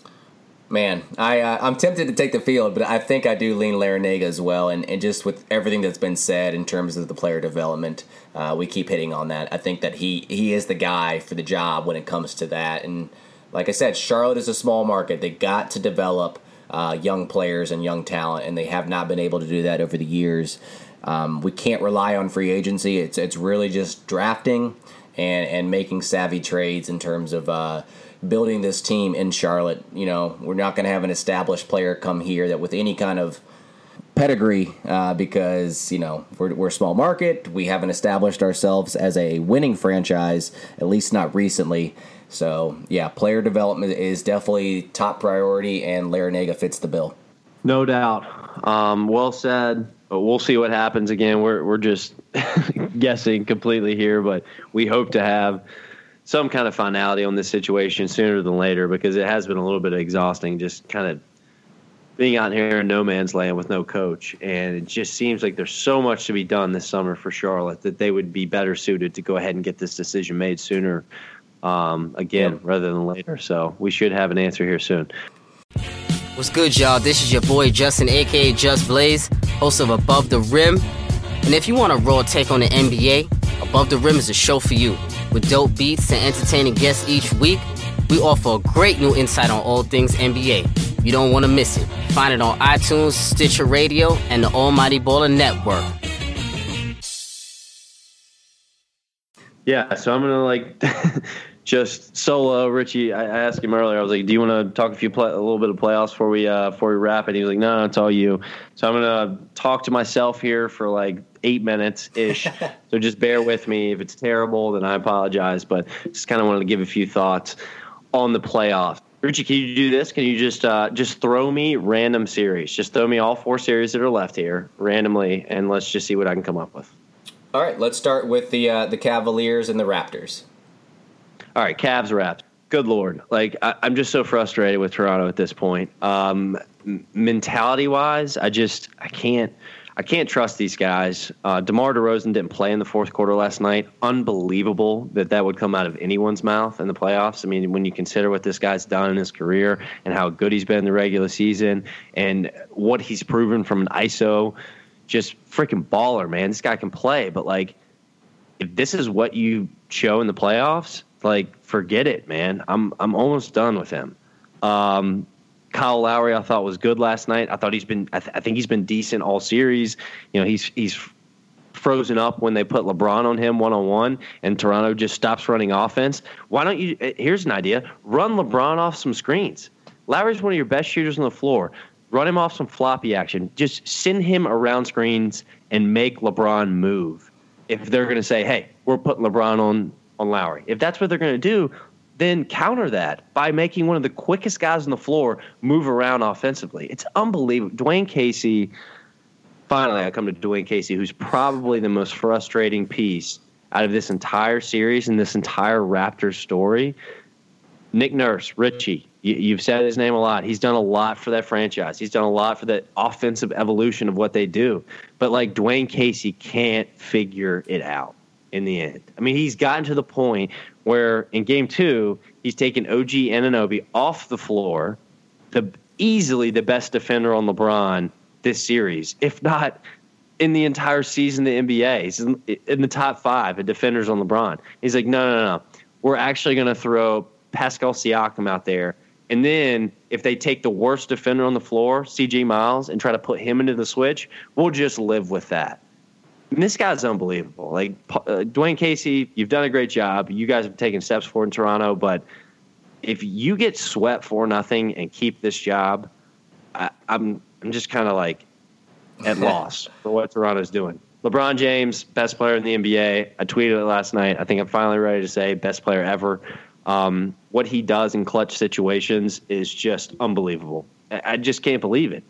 Speaker 2: Man, I, uh, I'm tempted to take the field, but I think I do lean Larrañaga as well. And, and just with everything that's been said in terms of the player development, uh, we keep hitting on that. I think that he, he is the guy for the job when it comes to that. And like I said, Charlotte is a small market. They got to develop uh, young players and young talent, and they have not been able to do that over the years. Um, we can't rely on free agency. It's it's really just drafting and, and making savvy trades in terms of uh, building this team in Charlotte. You know, we're not going to have an established player come here that with any kind of pedigree uh, because, you know, we're, we're a small market. We haven't established ourselves as a winning franchise, at least not recently. So, yeah, player development is definitely top priority, and Larrañaga fits the bill.
Speaker 3: No doubt. Um, well said. But we'll see what happens. Again, we're we're just guessing completely here, but we hope to have some kind of finality on this situation sooner than later, because it has been a little bit exhausting just kind of being out here in no man's land with no coach. And it just seems like there's so much to be done this summer for Charlotte that they would be better suited to go ahead and get this decision made sooner, um, again, yep. rather than later. So we should have an answer here soon.
Speaker 5: What's good, y'all? This is your boy Justin, a k a. Just Blaze, host of Above the Rim. And if you want a raw take on the N B A, Above the Rim is a show for you. With dope beats and entertaining guests each week, we offer a great new insight on all things N B A. You don't want to miss it. Find it on iTunes, Stitcher Radio, and the Almighty Baller Network.
Speaker 3: Yeah, so I'm going to, like, just solo Richie. I asked him earlier, I was like, do you want to talk a few play, a little bit of playoffs before we, uh, before we wrap it? He was like, no, no, it's all you. So I'm going to talk to myself here for, like, eight minutes-ish. So just bear with me. If it's terrible, then I apologize. But just kind of wanted to give a few thoughts on the playoffs. Richie, can you do this? Can you just uh, just throw me random series? Just throw me all four series that are left here randomly, and let's just see what I can come up with.
Speaker 2: All right, let's start with the uh, the Cavaliers and the Raptors.
Speaker 3: All right, Cavs, Raps. Good Lord. Like, I, I'm just so frustrated with Toronto at this point. Um, mentality-wise, I just I can't I can't trust these guys. Uh, DeMar DeRozan didn't play in the fourth quarter last night. Unbelievable that that would come out of anyone's mouth in the playoffs. I mean, when you consider what this guy's done in his career and how good he's been in the regular season and what he's proven from an I S O, just freaking baller, man. This guy can play. But, like, if this is what you show in the playoffs, like, forget it, man. I'm I'm almost done with him. Um, Kyle Lowry, I thought, was good last night. I thought he's been. I, th- I think he's been decent all series. You know, he's he's frozen up when they put LeBron on him one on one, and Toronto just stops running offense. Why don't you? Here's an idea: run LeBron off some screens. Lowry's one of your best shooters on the floor. Run him off some floppy action. Just send him around screens and make LeBron move. If they're going to say, "Hey, we're putting LeBron on on Lowry," if that's what they're going to do, then counter that by making one of the quickest guys on the floor move around offensively. It's unbelievable. Dwayne Casey, finally I come to Dwayne Casey, who's probably the most frustrating piece out of this entire series and this entire Raptors story. Nick Nurse, Richie, you, you've said his name a lot. He's done a lot for that franchise. He's done a lot for the offensive evolution of what they do. But, like, Dwayne Casey can't figure it out in the end. I mean, he's gotten to the point where in game two, he's taken O G Anunoby off the floor, the easily the best defender on LeBron this series, if not in the entire season of the N B A. He's in, in the top five of defenders on LeBron. He's like, no, no, no. We're actually going to throw Pascal Siakam out there. And then if they take the worst defender on the floor, C J Miles, and try to put him into the switch, we'll just live with that. And this guy's unbelievable. Like, uh, Dwayne Casey, you've done a great job. You guys have taken steps forward in Toronto, but if you get swept for nothing and keep this job, I, I'm I'm just kind of like at loss for what Toronto's doing. LeBron James, best player in the N B A. I tweeted it last night. I think I'm finally ready to say best player ever. Um, what he does in clutch situations is just unbelievable. I, I just can't believe it.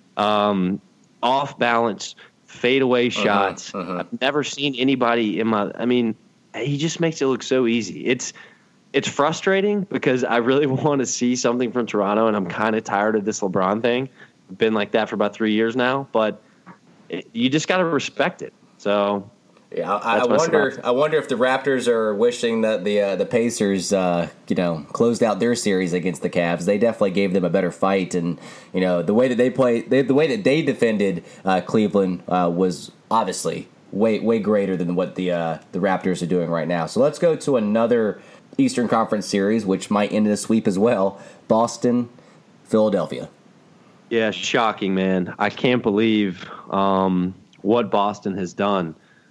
Speaker 3: Um, off balance, fadeaway shots. Uh-huh, uh-huh. I've never seen anybody in my. I mean, he just makes it look so easy. It's it's frustrating because I really want to see something from Toronto, and I'm kind of tired of this LeBron thing. I've been like that for about three years now, but it, you just got to respect it. So.
Speaker 2: Yeah, I, I wonder. Spot. I wonder if the Raptors are wishing that the uh, the Pacers, uh, you know, closed out their series against the Cavs. They definitely gave them a better fight, and you know the way that they played, they, the way that they defended uh, Cleveland uh, was obviously way way greater than what the uh, the Raptors are doing right now. So let's go to another Eastern Conference series, which might end in a sweep as well. Boston, Philadelphia.
Speaker 3: Yeah, shocking, man. I can't believe um, what Boston has done.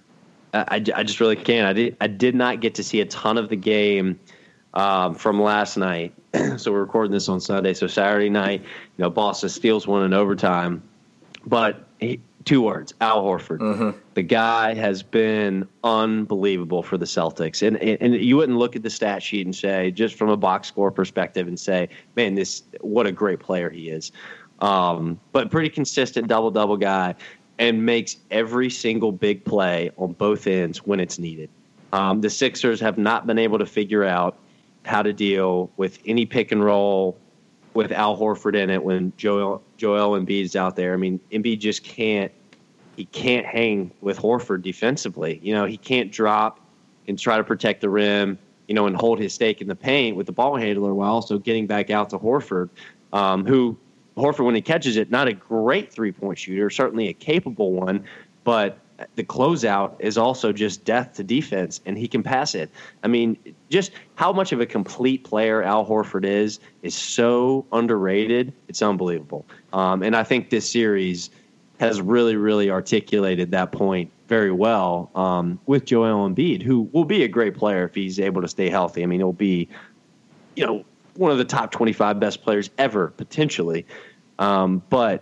Speaker 3: I, I just really can't. I did, I did not get to see a ton of the game um, from last night. So we're recording this on Sunday. So Saturday night, you know, Boston steals one in overtime. But he, two words, Al Horford. Mm-hmm. The guy has been unbelievable for the Celtics. And, and and you wouldn't look at the stat sheet and say, just from a box score perspective, and say, man, this what a great player he is. Um, but pretty consistent double-double guy. And makes every single big play on both ends when it's needed. Um, the Sixers have not been able to figure out how to deal with any pick and roll with Al Horford in it when Joel Joel Embiid's out there. I mean, Embiid just can't he can't hang with Horford defensively. You know, he can't drop and try to protect the rim, you know, and hold his stake in the paint with the ball handler while also getting back out to Horford, um, who. Horford, when he catches it, not a great three-point shooter, certainly a capable one, but the closeout is also just death to defense, and he can pass it. I mean, just how much of a complete player Al Horford is is so underrated. It's unbelievable. Um, and I think this series has really, really articulated that point very well um, with Joel Embiid, who will be a great player if he's able to stay healthy. I mean, he'll be, you know, one of the top twenty-five best players ever, potentially. Um, but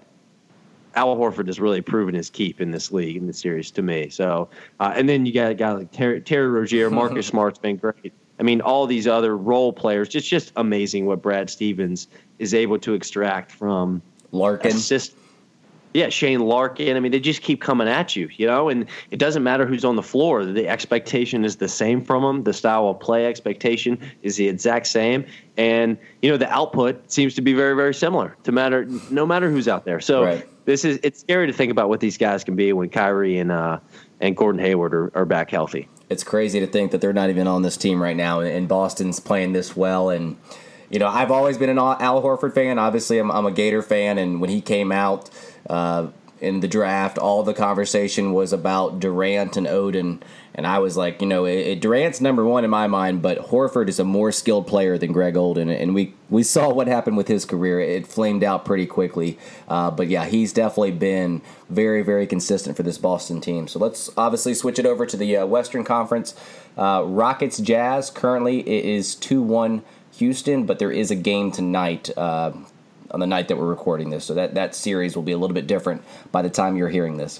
Speaker 3: Al Horford has really proven his keep in this league, in this series, to me. So, uh, and then you got a guy like Terry, Terry Rozier, Marcus Smart's been great. I mean, all these other role players, it's just amazing what Brad Stevens is able to extract from
Speaker 2: Larkin.
Speaker 3: Assist- yeah, Shane Larkin. I mean, they just keep coming at you, you know, and it doesn't matter who's on the floor. The expectation is the same from them. The style of play expectation is the exact same. And, you know, the output seems to be very, very similar to matter no matter who's out there. So right. this is it's scary to think about what these guys can be when Kyrie and uh, and Gordon Hayward are, are back healthy.
Speaker 2: It's crazy to think that they're not even on this team right now, and Boston's playing this well. And, you know, I've always been an Al Horford fan. Obviously, I'm, I'm a Gator fan, and when he came out uh, in the draft, all the conversation was about Durant and Odin. And I was like, you know, it, it, Durant's number one in my mind, but Horford is a more skilled player than Greg Oden. And we, we saw what happened with his career. It flamed out pretty quickly. Uh, but, yeah, he's definitely been very, very consistent for this Boston team. So let's obviously switch it over to the uh, Western Conference. Uh, Rockets Jazz, currently it is two one Houston, but there is a game tonight uh, on the night that we're recording this. So that, that series will be a little bit different by the time you're hearing this.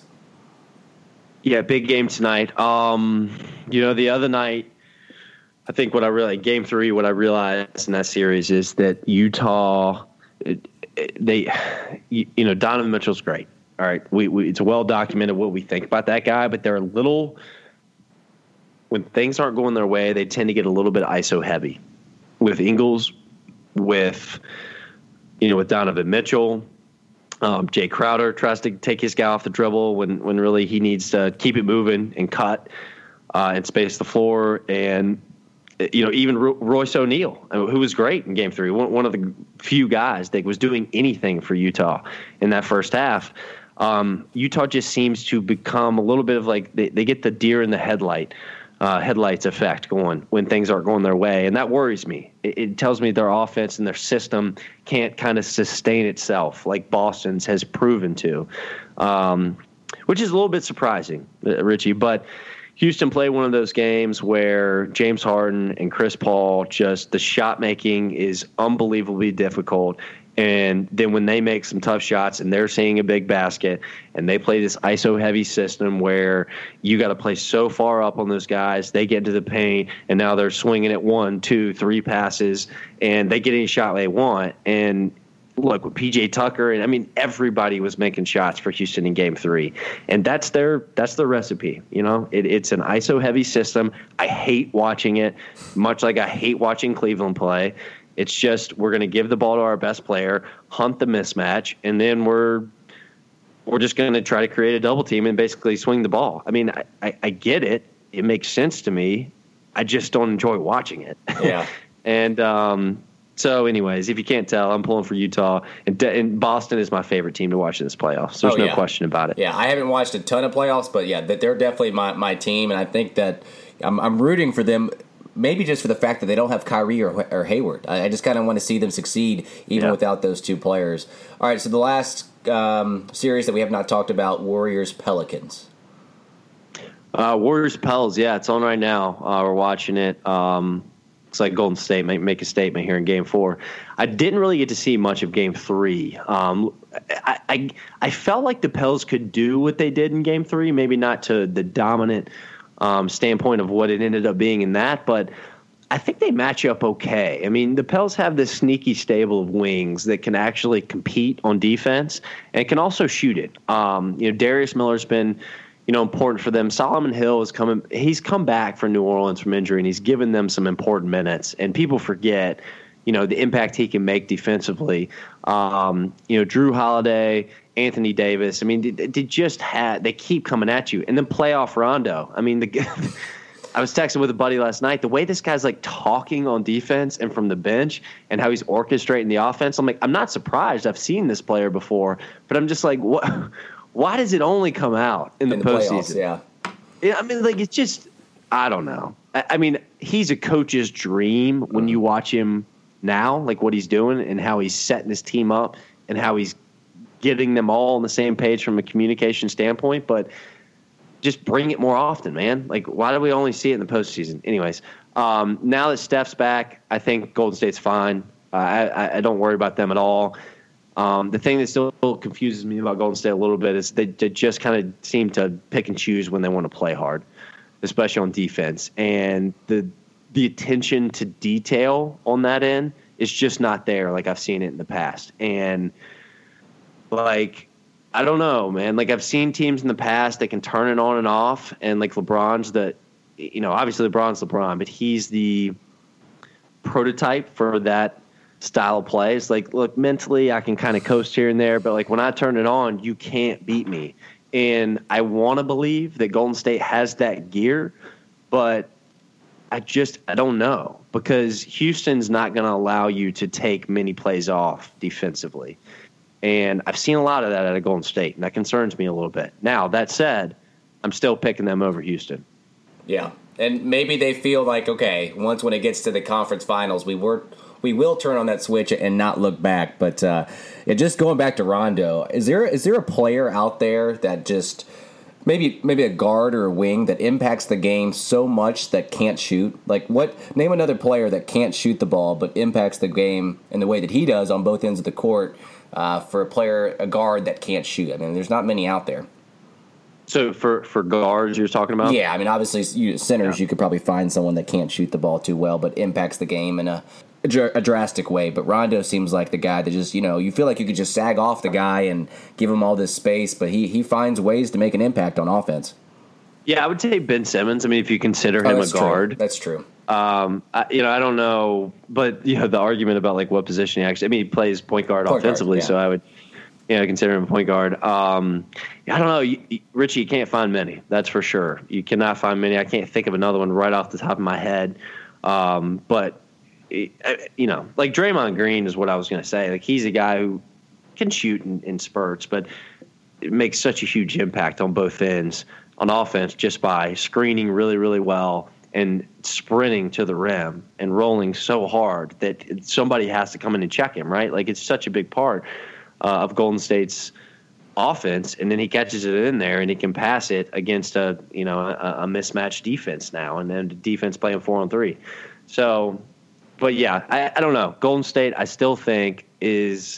Speaker 3: Yeah, big game tonight. Um, you know, the other night, I think what I really, game three, what I realized in that series is that Utah, it, it, they, you, you know, Donovan Mitchell's great. All right, we, we it's well documented what we think about that guy, but they're a little, when things aren't going their way, they tend to get a little bit I S O heavy. With Ingles, with, you know, with Donovan Mitchell. Um, Jay Crowder tries to take his guy off the dribble when, when really he needs to keep it moving and cut uh, and space the floor. And, you know, even Ro- Royce O'Neal, who was great in game three, one, one of the few guys that was doing anything for Utah in that first half. Um, Utah just seems to become a little bit of like they, they get the deer in the headlight. Uh, headlights effect going when things aren't going their way. And that worries me. It, it tells me their offense and their system can't kind of sustain itself like Boston's has proven to, um, which is a little bit surprising, uh, Richie. But Houston played one of those games where James Harden and Chris Paul, just the shot making is unbelievably difficult. And then when they make some tough shots and they're seeing a big basket and they play this I S O heavy system where you got to play so far up on those guys, they get into the paint and now they're swinging at one, two, three passes and they get any shot they want. And look, with P J Tucker, and I mean, everybody was making shots for Houston in game three. And that's their, that's their recipe. You know, it, it's an I S O heavy system. I hate watching it, much like I hate watching Cleveland play. It's just we're going to give the ball to our best player, hunt the mismatch, and then we're we're just going to try to create a double team and basically swing the ball. I mean, I, I, I get it. It makes sense to me. I just don't enjoy watching it.
Speaker 2: Yeah.
Speaker 3: and um, so, anyways, if you can't tell, I'm pulling for Utah. And, De- and Boston is my favorite team to watch in this playoffs. There's
Speaker 2: oh,
Speaker 3: no
Speaker 2: yeah.
Speaker 3: question about it.
Speaker 2: Yeah, I haven't watched a ton of playoffs, but, yeah, they're definitely my, my team, and I think that I'm, I'm rooting for them. Maybe just for the fact that they don't have Kyrie or, or Hayward. I, I just kind of want to see them succeed even yeah. without those two players. All right, so the last um, series that we have not talked about, Warriors-Pelicans.
Speaker 3: Uh, Warriors-Pels, yeah, it's on right now. Uh, we're watching it. Um, looks like Golden State might make a statement here in Game four. I didn't really get to see much of Game three. Um, I, I, I felt like the Pels could do what they did in Game three, maybe not to the dominant Um, standpoint of what it ended up being in that, but I think they match up okay. I mean, the Pels have this sneaky stable of wings that can actually compete on defense and can also shoot it. Um, you know, Darius Miller's been, you know, important for them. Solomon Hill is coming. He's come back from New Orleans from injury, and he's given them some important minutes. And people forget, you know, the impact he can make defensively. Um, you know, Drew Holiday, Anthony Davis. I mean, they, they just had, they keep coming at you. And then playoff Rondo. I mean, the, I was texting with a buddy last night. The way this guy's like talking on defense and from the bench and how he's orchestrating the offense, I'm like, I'm not surprised. I've seen this player before, but I'm just like, what? why does it only come out in the,
Speaker 2: in the
Speaker 3: postseason?
Speaker 2: Playoffs, yeah.
Speaker 3: yeah. I mean, like, it's just, I don't know. I, I mean, he's a coach's dream when you watch him now, like what he's doing and how he's setting his team up and how he's getting them all on the same page from a communication standpoint. But just bring it more often, man. Like, why do we only see it in the postseason? Anyways, um, now that Steph's back, I think Golden State's fine. Uh, I, I don't worry about them at all. Um, the thing that still confuses me about Golden State a little bit is they, they just kind of seem to pick and choose when they want to play hard, especially on defense. And the the attention to detail on that end is just not there like I've seen it in the past. And, like, I don't know, man. Like, I've seen teams in the past that can turn it on and off, and, like, LeBron's the – you know, obviously LeBron's LeBron, but he's the prototype for that style of play. It's like, look, mentally I can kind of coast here and there, but, like, when I turn it on, you can't beat me. And I want to believe that Golden State has that gear, but I just – I don't know, because Houston's not going to allow you to take many plays off defensively. And I've seen a lot of that out of Golden State, and that concerns me a little bit. Now, that said, I'm still picking them over Houston.
Speaker 2: Yeah, and maybe they feel like, okay, once when it gets to the conference finals, we were we will turn on that switch and not look back. But uh, yeah, just going back to Rondo, is there is there a player out there that just maybe maybe a guard or a wing that impacts the game so much that can't shoot? Like, what? Name another player that can't shoot the ball but impacts the game in the way that he does on both ends of the court. Uh, for a player, a guard that can't shoot. I mean, there's not many out there.
Speaker 3: So for, for guards you're talking about?
Speaker 2: Yeah, I mean, obviously, you, centers, yeah. You could probably find someone that can't shoot the ball too well, but impacts the game in a, a drastic way. But Rondo seems like the guy that just, you know, you feel like you could just sag off the guy and give him all this space, but he, he finds ways to make an impact on offense.
Speaker 3: Yeah, I would say Ben Simmons. I mean, if you consider him
Speaker 2: oh,
Speaker 3: a guard.
Speaker 2: True. That's true.
Speaker 3: Um, I, you know, I don't know, but you know, the argument about like what position he actually, I mean, he plays point guard point offensively, guard, yeah. So I would, you know, consider him a point guard. Um, I don't know, you, you, Richie, you can't find many, that's for sure. You cannot find many. I can't think of another one right off the top of my head. Um, but it, you know, like Draymond Green is what I was going to say. Like, he's a guy who can shoot in, in spurts, but it makes such a huge impact on both ends on offense just by screening really, really well and sprinting to the rim and rolling so hard that somebody has to come in and check him, right? Like, it's such a big part uh, of Golden State's offense, and then he catches it in there and he can pass it against a, you know, a, a mismatched defense now, and then the defense playing four on three. So, but yeah, I, I don't know. Golden State, I still think, is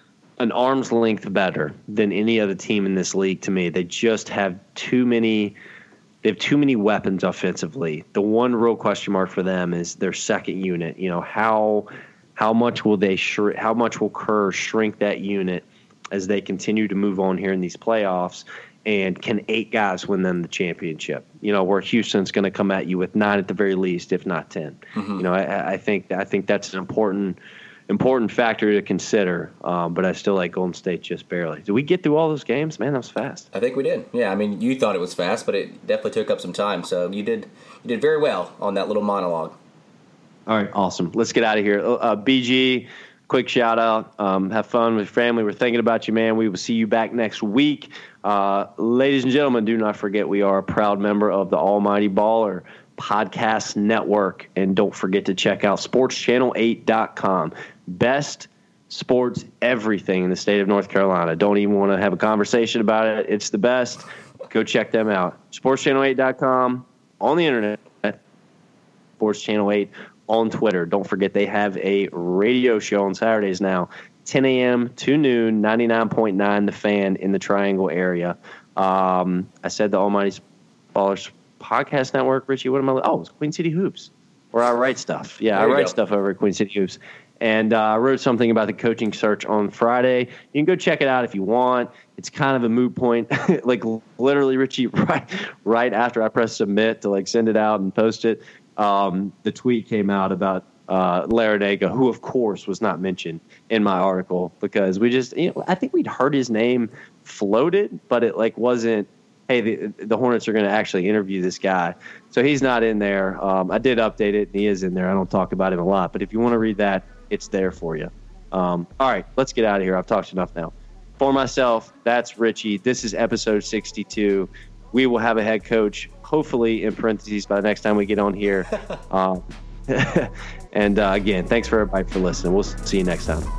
Speaker 3: an arm's length better than any other team in this league to me. They just have too many – they have too many weapons offensively. The one real question mark for them is their second unit. You know, how how much will they shr- how much will Kerr shrink that unit as they continue to move on here in these playoffs? And can eight guys win them the championship? You know, where Houston's going to come at you with nine at the very least, if not ten. Mm-hmm. You know, I, I think I think that's an important important factor to consider. Um, but I still like Golden State just barely. Did we get through all those games? Man, that was fast.
Speaker 2: I think we did. Yeah, I mean, you thought it was fast, but it definitely took up some time. So you did you did very well on that little monologue.
Speaker 3: All right, awesome. Let's get out of here. Uh, B G, quick shout out. Um, have fun with your family. We're thinking about you, man. We will see you back next week. Uh, ladies and gentlemen, do not forget we are a proud member of the Almighty Baller Podcast Network. And don't forget to check out sports channel eight dot com. Best sports everything in the state of North Carolina. Don't even want to have a conversation about it. It's the best. Go check them out. sports channel eight dot com on the internet. Sports Channel eight on Twitter. Don't forget they have a radio show on Saturdays now, ten a.m. to noon, ninety-nine point nine The Fan in the Triangle area. Um, I said the Almighty Ballers Podcast Network. Richie, what am I? Oh, it's Queen City Hoops, where I write stuff. Yeah, there I write go. stuff over at Queen City Hoops. And uh, I wrote something about the coaching search on Friday. You can go check it out if you want. It's kind of a moot point. Like, literally, Richie, right, right after I pressed submit to, like, send it out and post it, um, the tweet came out about uh, Larrañaga, who, of course, was not mentioned in my article because we just, you know, I think we'd heard his name floated, but it, like, wasn't, hey, the, the Hornets are going to actually interview this guy. So he's not in there. Um, I did update it, and he is in there. I don't talk about him a lot. But if you want to read that, it's there for you. Um, all right, let's get out of here. I've talked enough now. For myself, that's Richie. This is episode sixty-two. We will have a head coach, hopefully in parentheses, by the next time we get on here. um, and uh, again, thanks for everybody for listening. We'll see you next time.